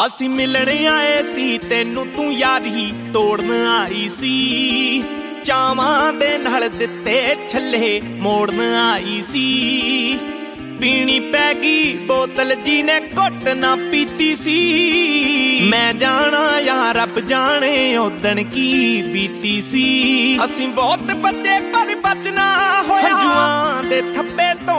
ਅਸੀਂ ਮਿਲਣ ਆਏ ਸੀ ਤੈਨੂੰ, ਤੂੰ ਯਾਰੀ ਤੋੜਨ ਆਈ ਸੀ। ਚਾਵਾਂ ਦੇ ਨਾਲ ਦਿੱਤੇ ਛੱਲੇ ਮੋੜਨ ਆਈ ਸੀ। ਪੀਣੀ ਪੈ ਗਈ ਬੋਤਲ ਜੀ ਨੇ ਘੁੱਟ ਨਾ ਪੀਤੀ ਸੀ। ਮੈਂ ਜਾਣਾ ਯਾਰ ਰੱਬ ਜਾਣੇ ਉਦਣ ਕੀ ਬੀਤੀ ਸੀ। ਅਸੀਂ ਬਹੁਤ ਬੱਚੇ ਪਰ ਬਚਣਾ ਹੋਇਆ ਹੰਝੂਆਂ ਦੇ ਥੱਬੇ ਤੋਂ।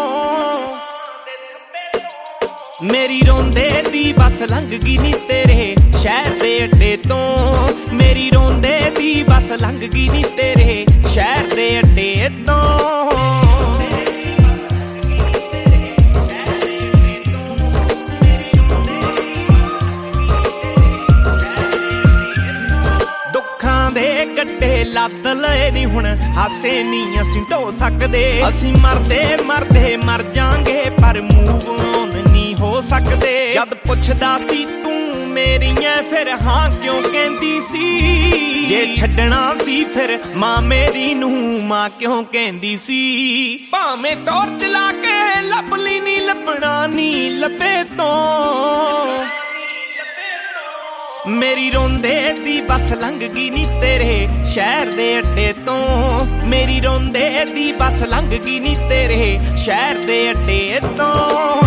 ਮੇਰੀ ਰੋਂਦੇ ਦੀ ਬੱਸ ਲੰਘ ਗਈ ਨੀ ਤੇਰੇ ਸ਼ਹਿਰ ਦੇ ਅੱਡੇ ਤੋਂ। ਮੇਰੀ ਰੋਂਦੇ ਦੀ ਬੱਸ ਲੰਘ ਗਈ ਨੀ ਤੇਰੇ ਸ਼ਹਿਰ ਦੇ ਅੱਡੇ ਤੋਂ। ਦੁੱਖਾਂ ਦੇ ਗੱਡੇ ਲੱਦ ਲਏ ਨੀ ਹੁਣ ਹਾਸੇ ਨੀ ਅਸੀਂ ਢੋ ਸਕਦੇ। ਅਸੀਂ ਮਰਦੇ ਮਰਦੇ ਮਰ ਜਾਾਂਗੇ ਪਰ ਮੂਵ ਔਨ ਨੀ ਹੋ ਸਕਦੇ। ਜਦ ਪੁੱਛਦਾ ਸੀ ਤੂੰ ਮੇਰੀਆਂ ਫਿਰ ਹਾਂ ਕਿਉਂ ਕਹਿੰਦੀ ਸੀ। ਜੇ ਛੱਡਣਾ ਸੀ ਫਿਰ ਮਾਂ ਮੇਰੀ ਨੂੰ ਮਾਂ ਕਿਉਂ ਕਹਿੰਦੀ ਸੀ। ਭਾਵੇਂ ਟੌਰਚ ਲਾ ਕੇ ਲੱਭ ਲਈ ਨੀ ਲੱਭਣਾ ਨੀ ਲੱਭੇ ਤੋਂ। ਮੇਰੀ ਰੋਂਦੇ ਦੀ ਬੱਸ ਲੰਘ ਗਈ ਨੀ ਤੇਰੇ ਸ਼ਹਿਰ ਦੇ ਅੱਡੇ ਤੋਂ। ਮੇਰੀ ਰੋਂਦੇ ਦੀ ਬੱਸ ਲੰਘ ਗਈ ਨੀ ਤੇਰੇ ਸ਼ਹਿਰ ਦੇ ਅੱਡੇ ਤੋਂ।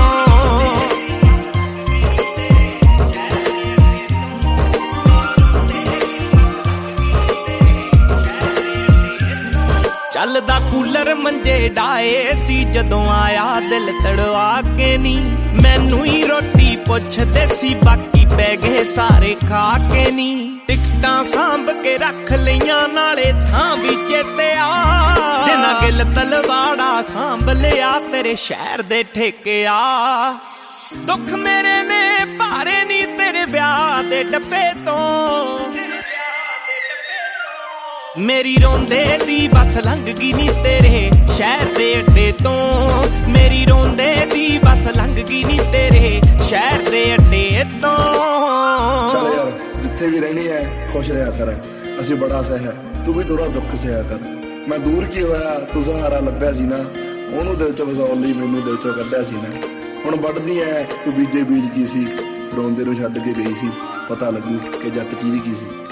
ਚੱਲਦਾ ਕੂਲਰ ਮੰਜੇ ਡਾਏ ਸੀ ਜਦੋਂ ਆਇਆ ਦਿਲ ਤੜਵਾ ਕੇ ਨੀ। ਮੈਨੂੰ ਹੀ ਰੋਟੀ ਪੁੱਛਦੇ ਸੀ ਬਾਕੀ ਪੈ ਗਏ ਸਾਰੇ ਖਾ ਕੇ ਨੀ। ਟਿਕਟਾਂ ਸਾਂਭ ਕੇ ਰੱਖ ਲਈਆਂ ਨਾਲੇ ਥਾਂ ਵੀ ਚੇਤੇ ਆ। ਜਿਨ੍ਹਾਂ ਗਿੱਲ ਤਲਵਾੜਾ ਸਾਂਭ ਲਿਆ ਤੇਰੇ ਸ਼ਹਿਰ ਦੇ ਠੇਕੇ ਆ। ਦੁੱਖ ਮੇਰੇ ਨੇ ਭਾਰੇ ਨੀ ਤੇਰੇ ਵਿਆਹ ਦੇ ਡੱਬੇ ਤੋਂ। ਮੇਰੀ ਰੋਂਦੇ ਦੀ ਬੱਸ ਲੰਘ ਗਈ ਨੀ ਤੇਰੇ ਸ਼ਹਿਰ ਦੇ ਅੱਡੇ ਤੋਂ। ਮੇਰੀ ਰੋਂਦੇ ਦੀ ਬੱਸ ਲੰਘ ਗਈ ਨੀ ਤੇਰੇ ਸ਼ਹਿਰ ਦੇ ਅੱਡੇ ਤੋਂ। ਚੱਲ ਯਾਰ ਜਿੱਥੇ ਵੀ ਰਹਿਣੀ ਹੈ ਖੁਸ਼ ਰਿਹਾ ਕਰ। ਅਸੀਂ ਬੜਾ ਸਹਿ ਤੂੰ ਵੀ ਥੋੜਾ ਦੁੱਖ ਸਹਿਆ ਕਰ। ਮੈਂ ਦੂਰ ਕੀ ਹੋਇਆ ਤੂੰ ਸਹਾਰਾ ਲੱਭਿਆ ਸੀ ਨਾ। ਉਹਨੂੰ ਦਿਲ ਚੋਂ ਵਸਾਉਣ ਲਈ ਮੈਨੂੰ ਦਿਲ ਚੋਂ ਕੱਢਿਆ ਸੀ ਨਾ। ਹੁਣ ਵੱਢਦੀ ਐ ਤੂੰ ਬੀਜੇ ਬੀਜ ਕੀ ਸੀ। ਰੋਂਦੇ ਨੂੰ ਛੱਡ ਕੇ ਗਈ ਸੀ ਪਤਾ ਲੱਗੂ ਕਿ ਜੱਟ ਚੀਜ਼ ਕੀ ਸੀ।